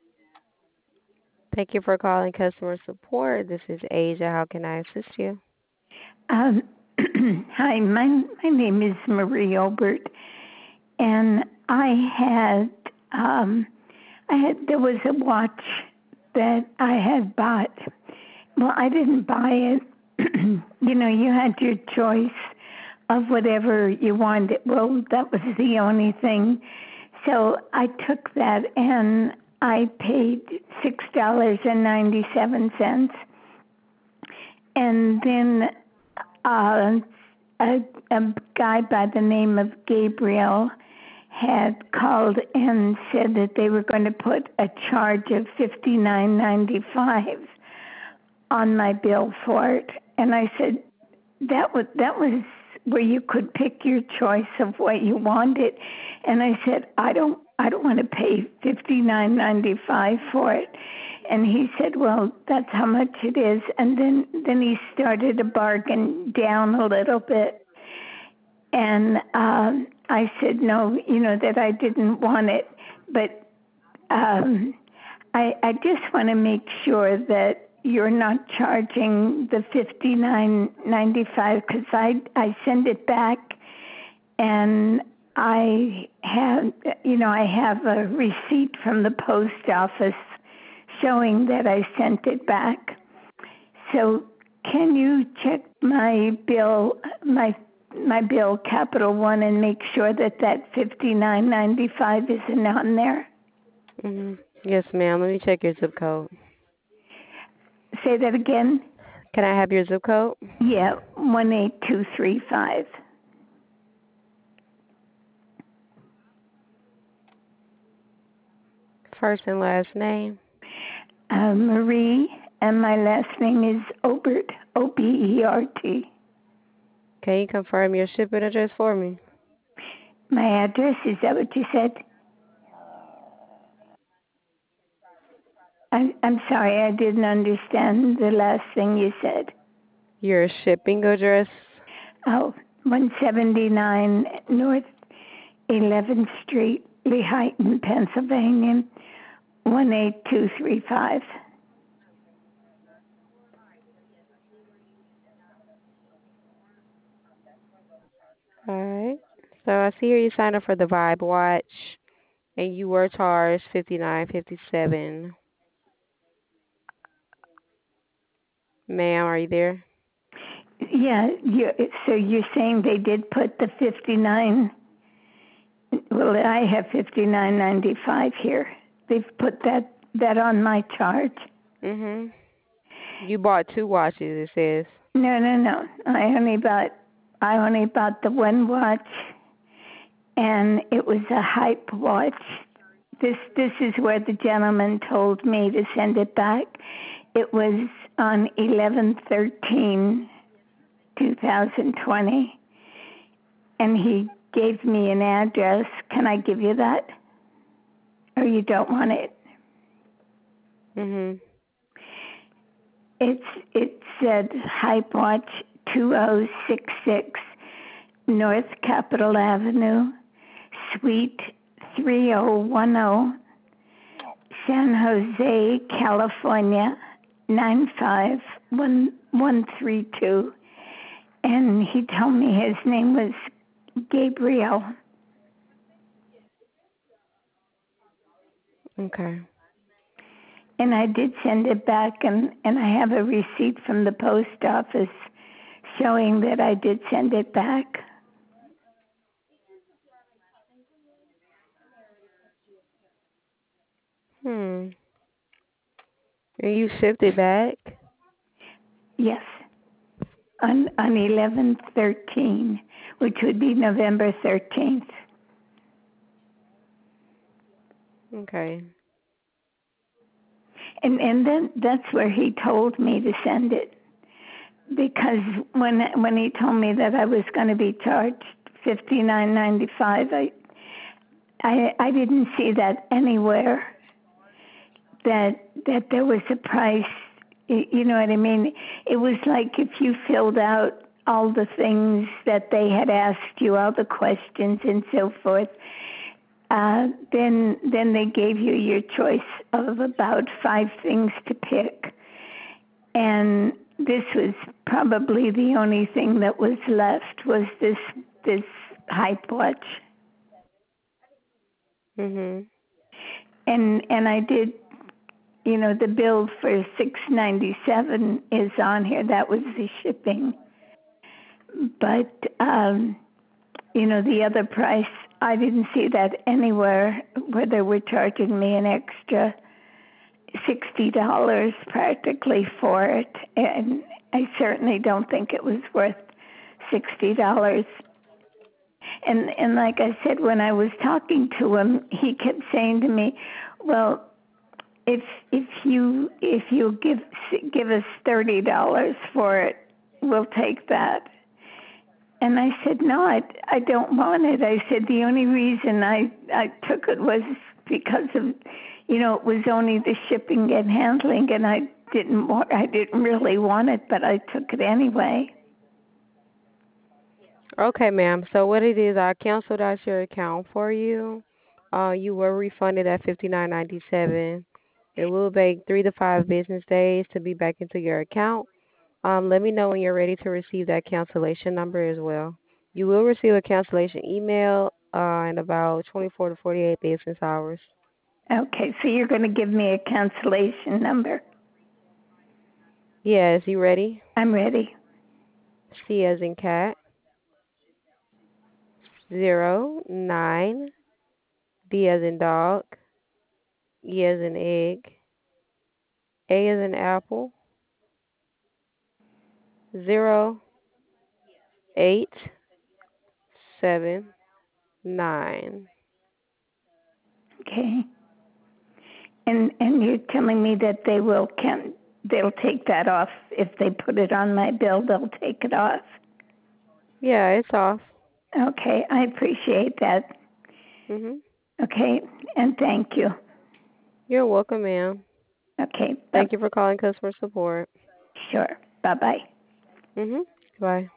Thank you for calling customer support. This is Asia. How can I assist you? Um, Hi, my name is Marie Obert, and um, there was a watch that I had bought. Well, I didn't buy it. You had your choice of whatever you wanted. Well, that was the only thing. So I took that and I paid $6.97, and then uh, a, a guy by the name of Gabriel had called and said that they were going to put a charge of $59.95 on my bill for it, and I said that was where you could pick your choice of what you wanted, and I said I don't want to pay $59.95 for it. And he said, well, that's how much it is. And then he started to bargain down a little bit. And I said, no, that I didn't want it. But I just want to make sure that you're not charging the $59.95, because I send it back, and I have a receipt from the post office showing that I sent it back. So can you check my bill, my bill, Capital One, and make sure that that $59.95 isn't on there? Yes, ma'am. Let me check your zip code. Say that again. Can I have your zip code? Yeah, 18235. First and last name. Marie, and my last name is Obert, Obert. Can you confirm your shipping address for me? My address, is that what you said? I'm sorry, I didn't understand the last thing you said. Your shipping address. Oh, 179 North 11th Street, Lehighton, Pennsylvania, 18235. All right. So I see here you signed up for the Vibe Watch, and you were charged 59.57. Ma'am, are you there? Yeah, so you're saying they did put the 59, well, I have 59.95 here. They've put that on my charge. Mhm. You bought two watches. It says. No. I only bought the one watch, and it was a hype watch. This is where the gentleman told me to send it back. It was on 11/13/2020, and he gave me an address. Can I give you that, or you don't want it? Mhm. It said Hype Watch 2066 North Capitol Avenue, Suite 3010, San Jose, California 95132. And he told me his name was Gabriel. Okay. And I did send it back, and I have a receipt from the post office showing that I did send it back. Hmm. And you shipped it back? Yes, on 11/13, which would be November 13th. Okay. And then that's where he told me to send it, because when he told me that I was going to be charged $59.95, I didn't see that anywhere, that there was a price. You know what I mean? It was like if you filled out all the things that they had asked you, all the questions and so forth, then they gave you your choice of about 5 things to pick, and this was probably the only thing that was left was this hype watch. Mhm. And I did, the bill for $6.97 is on here. That was the shipping. But the other price, I didn't see that anywhere where they were charging me an extra $60 practically for it, and I certainly don't think it was worth $60. And like I said, when I was talking to him, he kept saying to me, "Well, if you give us $30 for it, we'll take that." And I said, "No, I don't want it." I said, "The only reason I took it was because of, it was only the shipping and handling, and I didn't really want it, but I took it anyway." Okay, ma'am. So what it is, I canceled out your account for you. You were refunded at 59.97. It will take 3 to 5 business days to be back into your account. Let me know when you're ready to receive that cancellation number as well. You will receive a cancellation email in about 24 to 48 business hours. Okay, so you're going to give me a cancellation number. Yes, you ready? I'm ready. C as in cat, 09, D as in dog, E as in egg, A as in apple, 0879. Okay. And you're telling me that they'll take that off if they put it on my bill, they'll take it off. Yeah, it's off. Okay, I appreciate that. Mhm. Okay, and thank you. You're welcome, ma'am. Okay, Thank you for calling customer support. sure. Bye-bye. Mhm. Bye.